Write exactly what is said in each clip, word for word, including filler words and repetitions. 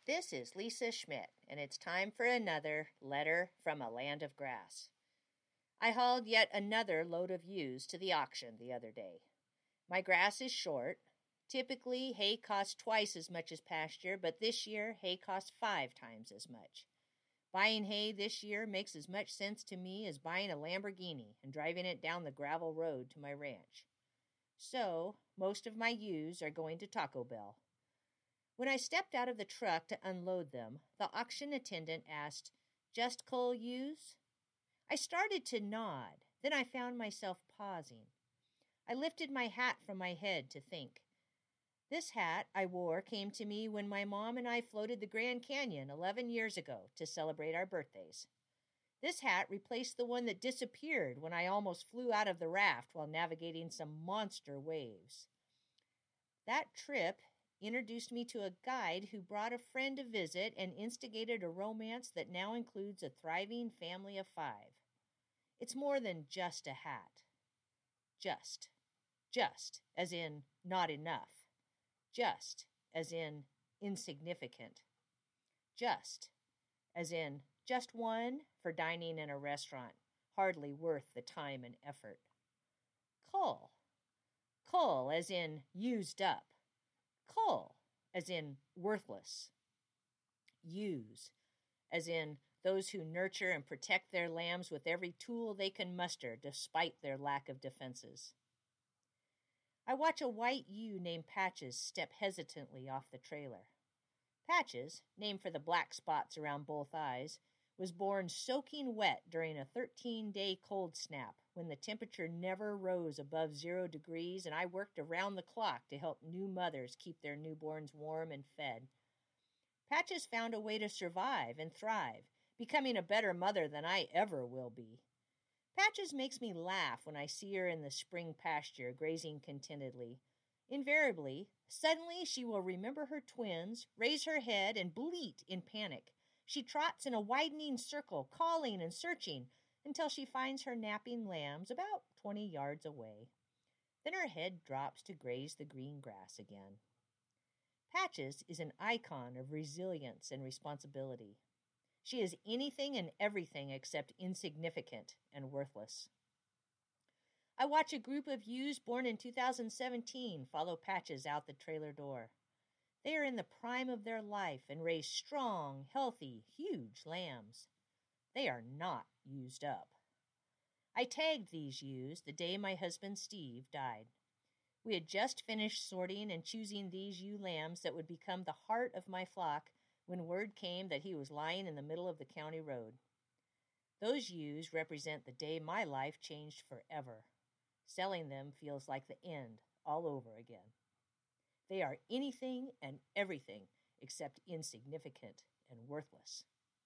This is Lisa Schmidt, and it's time for another letter from a land of grass. I hauled yet another load of ewes to the auction the other day. My grass is short. Typically, hay costs twice as much as pasture, but this year, hay costs five times as much. Buying hay this year makes as much sense to me as buying a Lamborghini and driving it down the gravel road to my ranch. So, most of my ewes are going to Taco Bell. When I stepped out of the truck to unload them, the auction attendant asked, "Just cull ewes?" I started to nod. Then I found myself pausing. I lifted my hat from my head to think. This hat I wore came to me when my mom and I floated the Grand Canyon eleven years ago to celebrate our birthdays. This hat replaced the one that disappeared when I almost flew out of the raft while navigating some monster waves. That trip introduced me to a guide who brought a friend to visit and instigated a romance that now includes a thriving family of five. It's more than just a hat. Just. Just, as in not enough. Just, as in insignificant. Just, as in just one for dining in a restaurant, hardly worth the time and effort. Cull. Cull, as in used up. Cull, as in worthless. Use, as in those who nurture and protect their lambs with every tool they can muster despite their lack of defenses. I watch a white ewe named Patches step hesitantly off the trailer. Patches, named for the black spots around both eyes, was born soaking wet during a thirteen-day cold snap when the temperature never rose above zero degrees and I worked around the clock to help new mothers keep their newborns warm and fed. Patches found a way to survive and thrive, becoming a better mother than I ever will be. Patches makes me laugh when I see her in the spring pasture grazing contentedly. Invariably, suddenly she will remember her twins, raise her head, and bleat in panic. She trots in a widening circle, calling and searching, until she finds her napping lambs about twenty yards away. Then her head drops to graze the green grass again. Patches is an icon of resilience and responsibility. She is anything and everything except insignificant and worthless. I watch a group of ewes born in two thousand seventeen follow Patches out the trailer door. They are in the prime of their life and raise strong, healthy, huge lambs. They are not used up. I tagged these ewes the day my husband Steve died. We had just finished sorting and choosing these ewe lambs that would become the heart of my flock when word came that he was lying in the middle of the county road. Those ewes represent the day my life changed forever. Selling them feels like the end all over again. They are anything and everything except insignificant and worthless.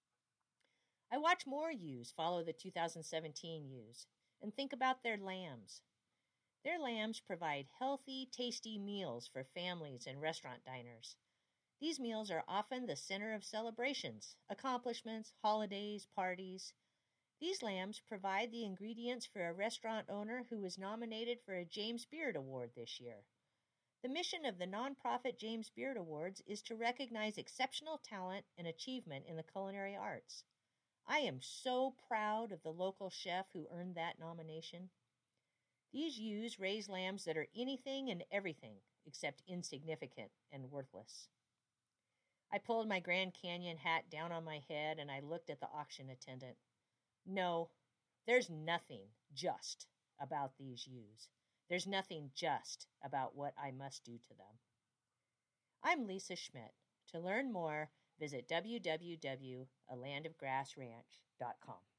I watch more ewes follow the two thousand seventeen ewes and think about their lambs. Their lambs provide healthy, tasty meals for families and restaurant diners. These meals are often the center of celebrations, accomplishments, holidays, parties. These lambs provide the ingredients for a restaurant owner who was nominated for a James Beard Award this year. The mission of the nonprofit James Beard Awards is to recognize exceptional talent and achievement in the culinary arts. I am so proud of the local chef who earned that nomination. These ewes raise lambs that are anything and everything except insignificant and worthless. I pulled my Grand Canyon hat down on my head and I looked at the auction attendant. No, there's nothing just about these ewes. There's nothing just about what I must do to them. I'm Lisa Schmidt. To learn more, visit w w w dot a land of grass ranch dot com.